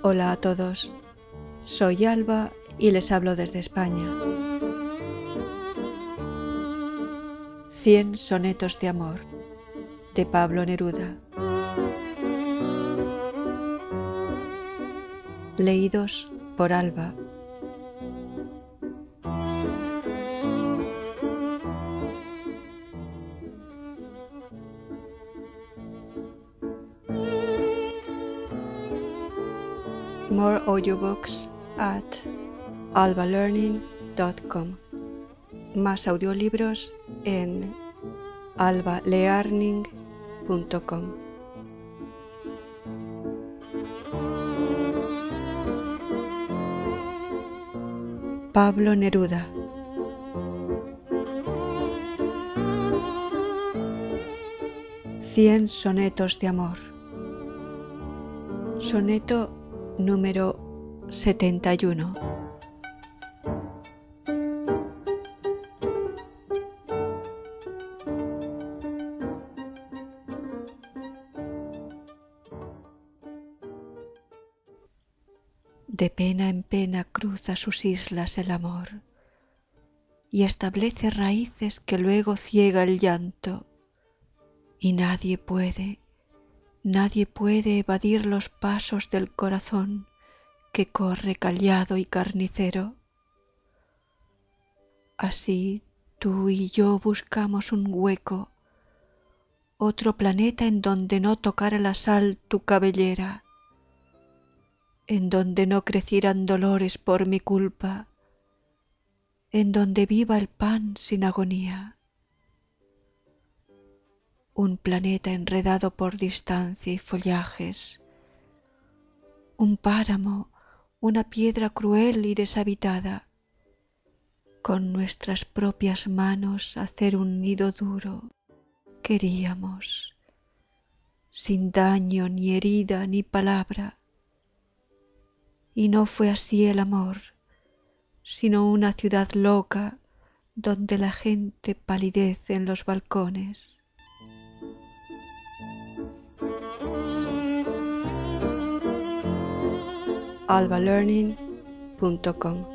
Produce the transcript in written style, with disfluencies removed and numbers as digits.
Hola a todos, soy Alba y les hablo desde España. 100 sonetos de amor, de Pablo Neruda. Leídos por Alba. More audiobooks at albalearning.com. Más audiolibros en albalearning.com. Pablo Neruda. Cien sonetos de amor. Soneto número 71. De pena en pena cruza sus islas el amor y establece raíces que luego ciega el llanto, y nadie puede evadir los pasos del corazón que corre callado y carnicero. Así tú y yo buscamos un hueco, otro planeta en donde no tocara la sal tu cabellera, en donde no crecieran dolores por mi culpa, en donde viva el pan sin agonía. Un planeta enredado por distancia y follajes, un páramo, una piedra cruel y deshabitada, con nuestras propias manos hacer un nido duro, queríamos, sin daño ni herida ni palabra. Y no fue así el amor, sino una ciudad loca donde la gente palidece en los balcones. albalearning.com